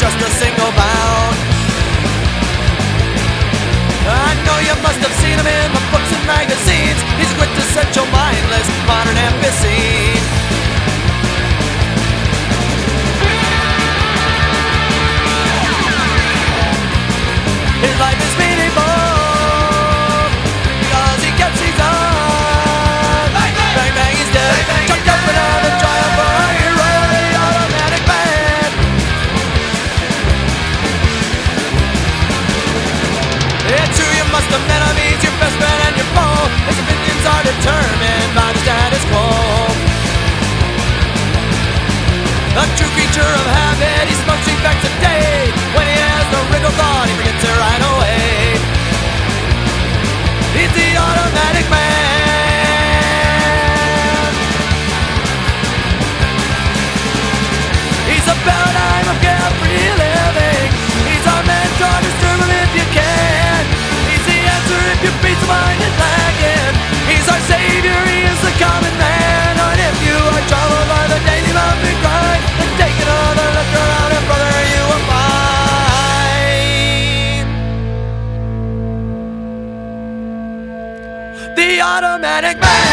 just a single bound. I know you must have seen him in the books and magazines. He's a quintessential mindless modern NPC. His life is meaningful because he gets his own. Bang, bang, bang, bang, he's dead. Bang, bang, chucked up another triumph for our hero, the Automatic Man. It's true you must have met him. He's your best friend and your foe. His opinions are determined by the status quo. A true creature of habit, he smokes effects a day. When he has no wriggle thought, he forgets it right away. He's the Automatic Man. He's a paradigm of carefree living. He's our mentor, disturb him if you can. He's the answer if your peace of mind is lacking. He's our savior, he is the common man. And if you are troubled by the daily mountain grind, then take another look around and brother, you will find the Automatic Man.